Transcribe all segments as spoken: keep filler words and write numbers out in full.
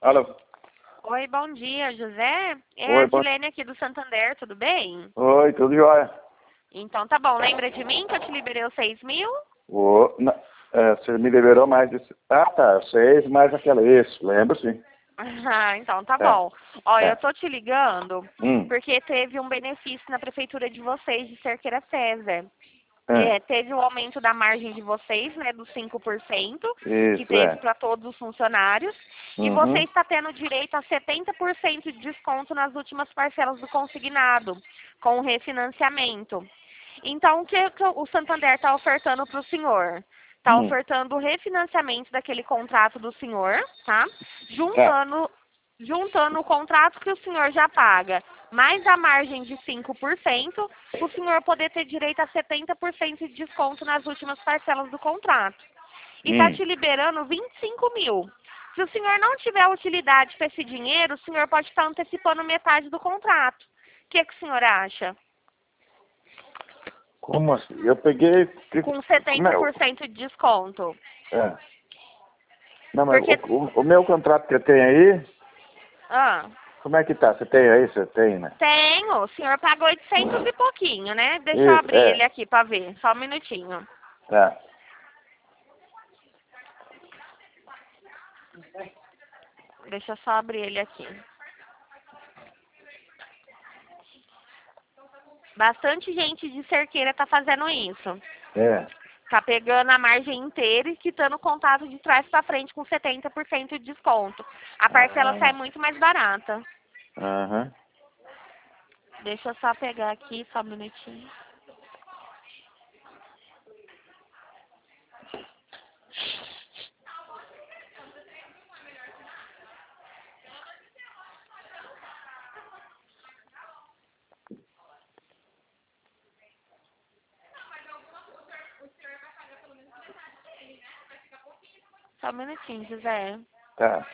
Alô? Oi, bom dia, José. É Oi, a bom... Dilene aqui do Santander, tudo bem? Oi, tudo jóia? Então tá bom, lembra de mim que eu te liberei os seis mil? Ô, na... é, você me liberou mais desse... Ah, tá, seis mais aquela, isso, lembro sim. Ah, então tá É, bom. Ó, é. eu tô te ligando Hum, porque teve um benefício na prefeitura de vocês de Cerqueira César. é. É, teve o aumento da margem de vocês, né, dos cinco por cento, que Isso, teve é. para todos os funcionários, e você Uhum. está tendo direito a setenta por cento de desconto nas últimas parcelas do consignado, com o refinanciamento. Então, o que, que o Santander está ofertando para o senhor? Está Hum. ofertando o refinanciamento daquele contrato do senhor, tá? Tá. Juntando, juntando o contrato que o senhor já paga, mais a margem de cinco por cento, o senhor poder ter direito a setenta por cento de desconto nas últimas parcelas do contrato. E está Hum. te liberando vinte e cinco mil. Se o senhor não tiver utilidade para esse dinheiro, o senhor pode estar antecipando metade do contrato. O que, que o senhor acha? Como assim? Eu peguei... Com Como é? setenta por cento de desconto. É. Não, mas Porque... o, o, o meu contrato que eu tenho aí, Ah, como é que tá? Você tem aí? Você tem, né? tenho. O senhor pagou oitocentos e pouquinho, né? Deixa eu Isso, abrir ele é. aqui para ver. Só um minutinho. Tá. Deixa eu só abrir ele aqui. Bastante gente de Cerqueira tá fazendo isso. É. Tá pegando a margem inteira e quitando o contato de trás para frente com setenta por cento de desconto. A parcela sai Ah, muito mais barata. aham. Deixa eu só pegar aqui, só um minutinho. Só um minutinho, José. Tá.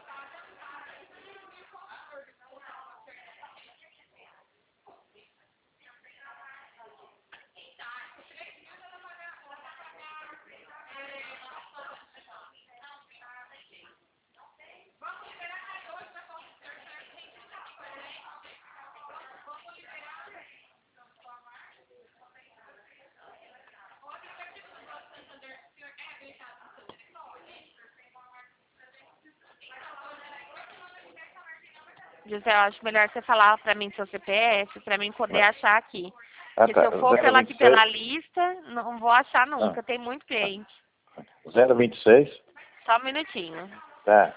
José, eu acho melhor você falar para mim seu C P F, para mim poder achar aqui. Ah, Porque se tá. eu for zero pela vinte aqui e pela seis. lista, não vou achar Ah, nunca. Tem muito cliente. zero vinte e seis. Só um minutinho. Tá.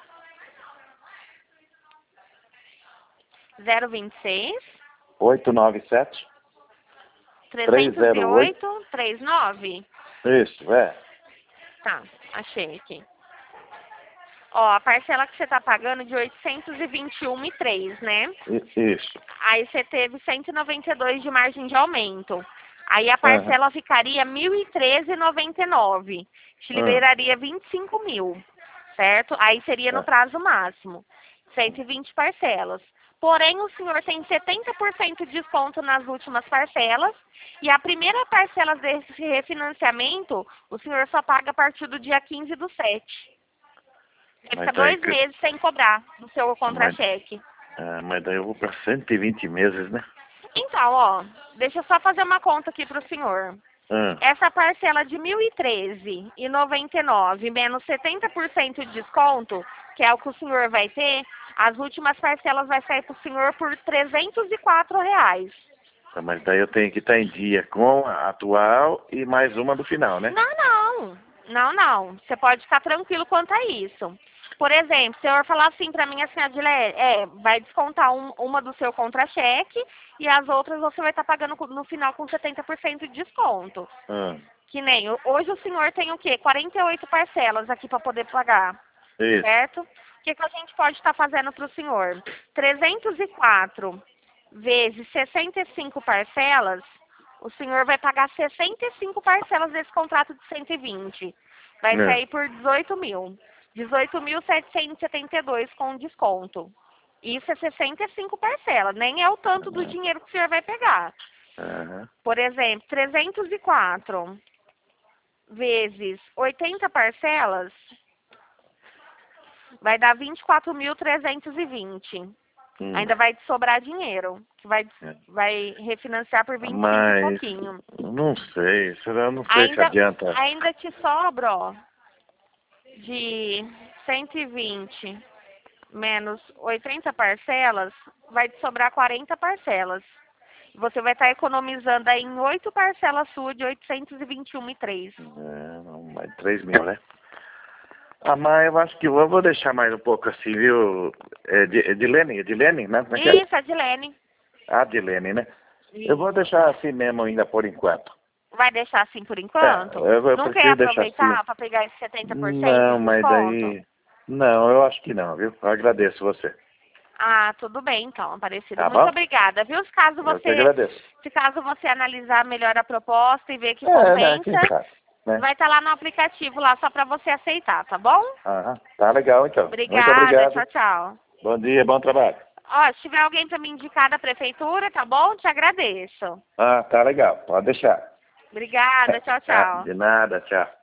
zero vinte e seis, oito nove sete, três trezentos e zero oito. oito, trinta e nove. Isso, é. Tá, achei aqui. Ó, a parcela que você tá pagando é de oitocentos e vinte e um e três, né? I- Isso. Aí você teve cento e noventa e dois de margem de aumento. Aí a Aham. parcela ficaria mil e treze e noventa e nove. Te Hum. liberaria vinte e cinco mil, certo? Aí seria no Tá. prazo máximo. cento e vinte parcelas. Porém, o senhor tem setenta por cento de desconto nas últimas parcelas. E a primeira parcela desse refinanciamento, o senhor só paga a partir do dia quinze do sete. Vai Mas ficar daí, dois que- meses sem cobrar do seu mas, contra-cheque. ah, mas daí eu vou para cento e vinte meses, né? Então, ó, deixa eu só fazer uma conta aqui para o senhor. Ah, Essa parcela de mil e treze e noventa e nove menos setenta por cento de desconto, que é o que o senhor vai ter, as últimas parcelas vai sair para o senhor por trezentos e quatro reais. tá, mas daí eu tenho que estar em dia com a atual e mais uma do final, né? Não, não. Não, não. Você pode ficar tranquilo quanto a isso. Por exemplo, se o senhor falar assim para mim, assim, Adilé, é, vai descontar um- uma do seu contra-cheque e as outras você vai estar pagando co- no final com setenta por cento de desconto. Ah, Que nem, ho- hoje o senhor tem o quê? quarenta e oito parcelas aqui para poder pagar, isso. certo? O que, que a gente pode estar fazendo para o senhor? trezentos e quatro vezes sessenta e cinco parcelas, o senhor vai pagar sessenta e cinco parcelas desse contrato de cento e vinte. Vai É. sair por dezoito mil. dezoito mil setecentos e setenta e dois com desconto. Isso é sessenta e cinco parcelas, nem é o tanto do Aham. dinheiro que o senhor vai pegar. Aham. Por exemplo, trezentos e quatro vezes oitenta parcelas, vai dar vinte e quatro mil trezentos e vinte. Hum. Ainda vai te sobrar dinheiro, que vai, é. vai refinanciar por vinte e cinco Mas, e pouquinho. Não sei, será, não sei ainda, se adianta. Ainda te sobra, ó, de cento e vinte menos oitenta parcelas, vai te sobrar quarenta parcelas. Você vai estar economizando aí em oito parcelas suas de oitocentos e vinte e um reais e três. É, não, mais três mil, né? Ah, mas eu acho que eu vou deixar mais um pouco assim, viu? É, é Dilene, é Dilene, né? Como é que é? Isso, a Dilene. Ah, Dilene, né? Isso. Eu vou deixar assim mesmo ainda por enquanto. Vai deixar assim por enquanto? É, eu, eu não quer aproveitar assim. para pegar esse setenta por cento Não, de mas desconto? daí... Não, eu acho que não, viu? Eu agradeço você. Ah, tudo bem então, Aparecido. Tá Muito bom? obrigada, viu? Se caso Eu que você, agradeço. se caso você analisar melhor a proposta e ver que É, né? compensa, Quem sabe, né? vai estar lá no aplicativo lá só para você aceitar, tá bom? Aham, tá legal então. Obrigada, Muito obrigado. tchau, tchau. Bom dia, bom trabalho. Ó, se tiver alguém para me indicar da prefeitura, tá bom? Te agradeço. Ah, tá legal, pode deixar. Obrigada, tchau, Tá, tchau. de nada, tchau.